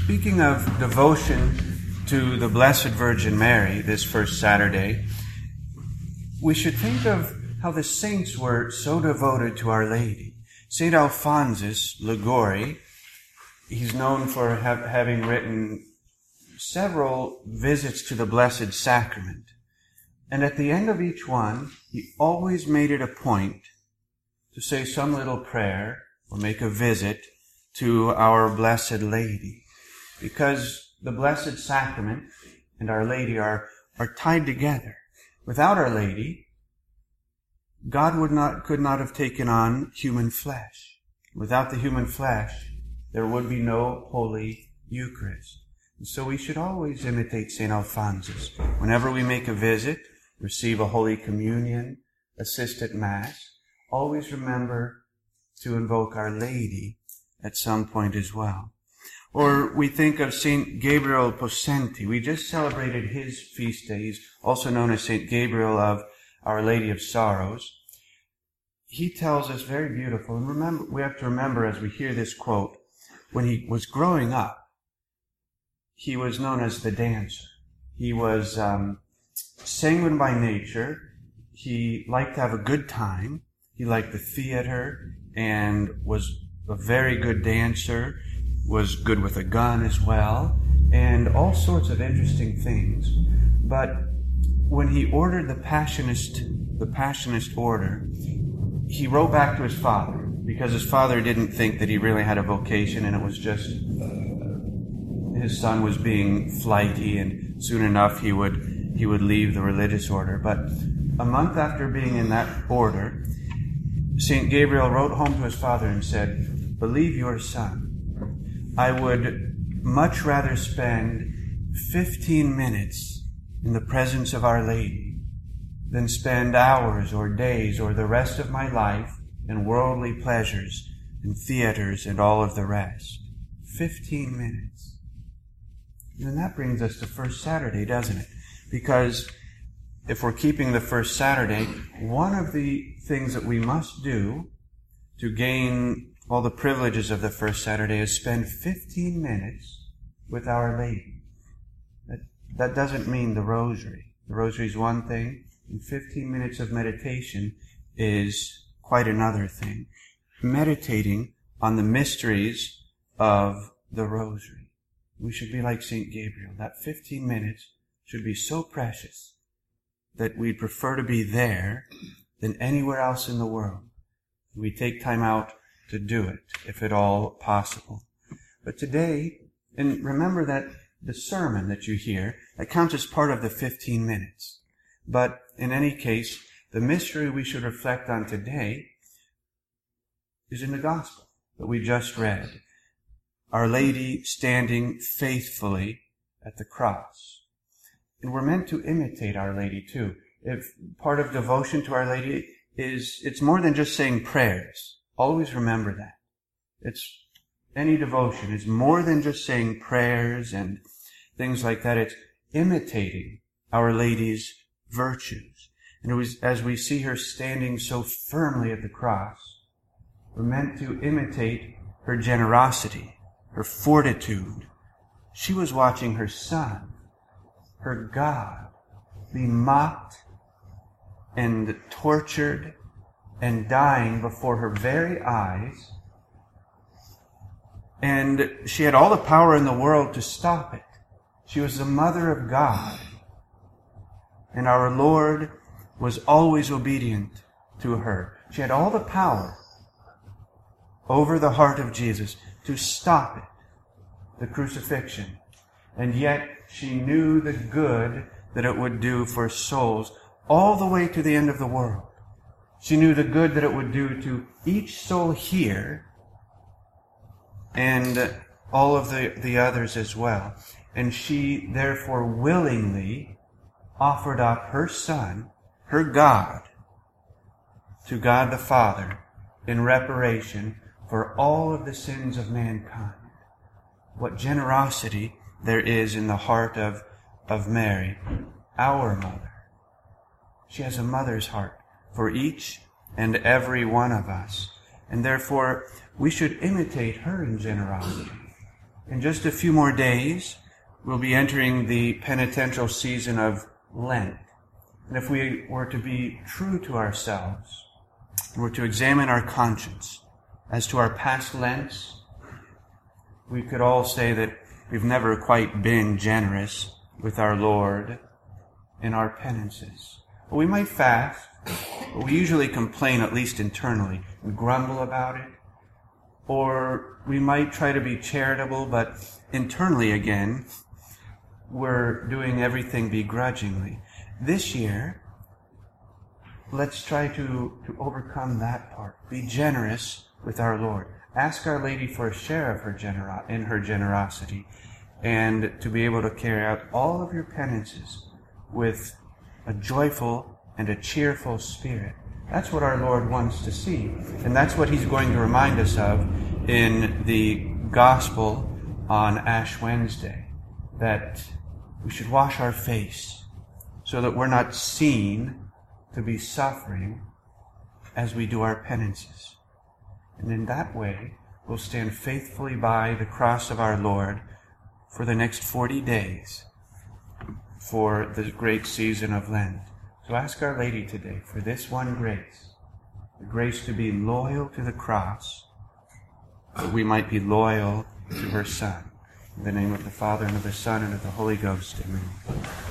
Speaking of devotion to the Blessed Virgin Mary this first Saturday, we should think of how the saints were so devoted to Our Lady. St. Alphonsus Liguori, he's known for having written several visits to the Blessed Sacrament. And at the end of each one, he always made it a point to say some little prayer or make a visit to our Blessed Lady. Because the Blessed Sacrament and Our Lady are tied together. Without Our Lady, God could not have taken on human flesh. Without the human flesh, there would be no Holy Eucharist. And so we should always imitate St. Alphonsus. Whenever we make a visit, receive a Holy Communion, assist at Mass, always remember to invoke Our Lady at some point as well. Or we think of St. Gabriel Possenti. We just celebrated his feast day. He's also known as St. Gabriel of Our Lady of Sorrows. He tells us very beautiful, and we have to remember as we hear this quote, when he was growing up, he was known as the dancer. He was sanguine by nature. He liked to have a good time. He liked the theater and was a very good dancer, was good with a gun as well, and all sorts of interesting things. But when he ordered the Passionist order, he wrote back to his father, because his father didn't think that he really had a vocation, and it was just his son was being flighty, and soon enough he would leave the religious order. But a month after being in that order, St. Gabriel wrote home to his father and said, "Believe your son. I would much rather spend 15 minutes in the presence of Our Lady than spend hours or days or the rest of my life in worldly pleasures and theaters and all of the rest." 15 minutes. And that brings us to First Saturday, doesn't it? Because if we're keeping the first Saturday, one of the things that we must do to gain all the privileges of the first Saturday is spend 15 minutes with Our Lady. That doesn't mean the Rosary. The Rosary is one thing, and 15 minutes of meditation is quite another thing. Meditating on the mysteries of the Rosary. We should be like St. Gabriel. That 15 minutes should be so precious that we'd prefer to be there than anywhere else in the world. We take time out to do it, if at all possible. But today, and remember that the sermon that you hear, that counts as part of the 15 minutes. But in any case, the mystery we should reflect on today is in the Gospel that we just read. Our Lady standing faithfully at the cross. And we're meant to imitate Our Lady too. If part of devotion to Our Lady it's more than just saying prayers. Always remember that. Any devotion is more than just saying prayers and things like that. It's imitating Our Lady's virtues. And as we see her standing so firmly at the cross, we're meant to imitate her generosity, her fortitude. She was watching her Son, her God, be mocked and tortured and dying before her very eyes. And she had all the power in the world to stop it. She was the Mother of God. And our Lord was always obedient to her. She had all the power over the heart of Jesus to stop it, the crucifixion. And yet she knew the good that it would do for souls all the way to the end of the world. She knew the good that it would do to each soul here and all of the others as well. And she therefore willingly offered up her Son, her God, to God the Father in reparation for all of the sins of mankind. What generosity there is in the heart of Mary, our mother. She has a mother's heart for each and every one of us. And therefore, we should imitate her in generosity. In just a few more days, we'll be entering the penitential season of Lent. And if we were to be true to ourselves, were to examine our conscience as to our past Lents, we could all say that we've never quite been generous with our Lord in our penances. We might fast, but we usually complain, at least internally, and grumble about it. Or we might try to be charitable, but internally again, we're doing everything begrudgingly. This year, let's try to overcome that part. Be generous with our Lord. Ask Our Lady for a share of her generosity, and to be able to carry out all of your penances with a joyful and a cheerful spirit. That's what our Lord wants to see. And that's what He's going to remind us of in the Gospel on Ash Wednesday, that we should wash our face so that we're not seen to be suffering as we do our penances. And in that way, we'll stand faithfully by the cross of our Lord for the next 40 days for the great season of Lent. So ask Our Lady today for this one grace, the grace to be loyal to the cross, that we might be loyal to her Son. In the name of the Father, and of the Son, and of the Holy Ghost. Amen.